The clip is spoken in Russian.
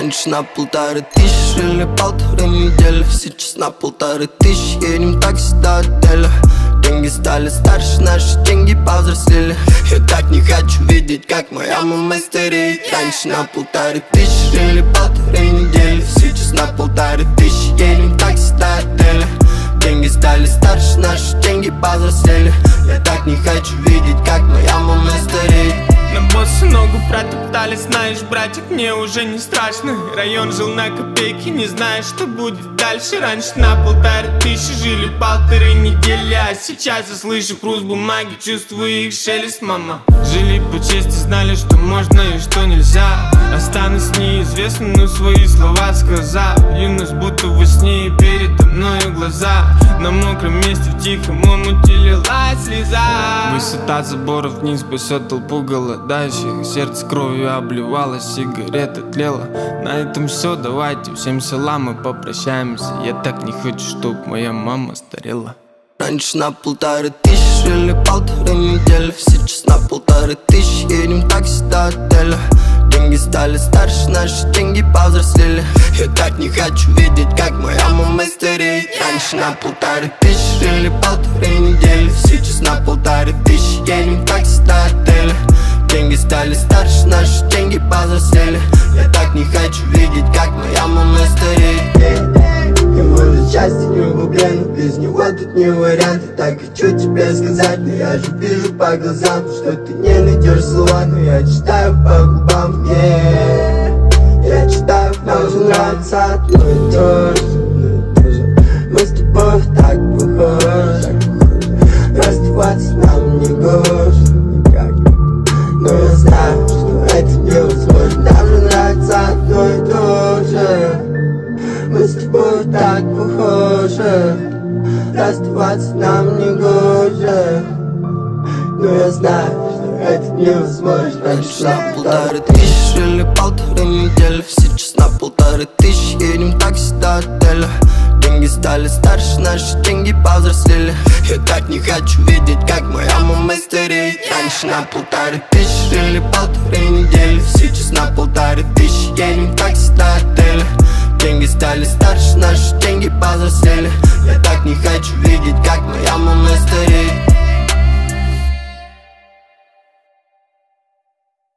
Раньше на 1500 или полторы недели, сейчас на 1500. Едем такси до отеля. Деньги стали старше, наши деньги повзрослели. Я так не хочу видеть, как моя мама стареет. Раньше на 1500 или полторы недели, сейчас на 1500. Едем такси до отеля. Деньги стали старше, наши деньги повзрослели. Я так не хочу видеть, как моя мама стареет. На боссы ногу протоптали, знаешь, братик, мне уже не страшно. Район жил на копейки, не знаю, что будет дальше. Раньше на 1500 жили полторы недели, а сейчас я слышу хруст бумаги, чувствую их шелест, мама. Жили по чести, знали, что можно и что нельзя. Останусь неизвестным, но свои слова сказал. Юность будто во сне, и передо мною глаза. На мокром месте в тихом омуте лилась слеза. Высота заборов вниз спасет толпу голодающих. Сердце кровью обливалось, сигарета тлела. На этом все, давайте всем салам и попрощаемся. Я так не хочу, чтоб моя мама старела. Раньше на 1500 или полторы недели, сейчас на 1500. Едем такси до отеля. Деньги стали старше, наши деньги повзрослели. Я так не хочу видеть, как моя мама стареет. Раньше на 1500 или полторы недели, сейчас на 1500. Едем такси до отеля. Деньги стали старше, наши деньги повзрослели. Я так не хочу видеть, как моя мама стареет. Я, может, счастье не углублено, без него тут не вариант. Я так хочу тебе сказать, но я же вижу по глазам, что ты не найдешь слова, но я читаю по губам, я читаю, нам уже нравится одно и то же. Мы с тобой так похожи, расставаться нам не гоже никак. Но я знаю, что это невозможно, нам же нравится одно и то же. Мы с тобой так похожи, расставаться нам не гоже. Но я знаю, что это невозможно. Раньше на 1500 или полторы недели, сейчас на 1500. Едем такси до отеля. Деньги стали старше, наши деньги повзрослели. Я так не хочу видеть, как моя мама стареет. Раньше на 1500 или полторы недели, сейчас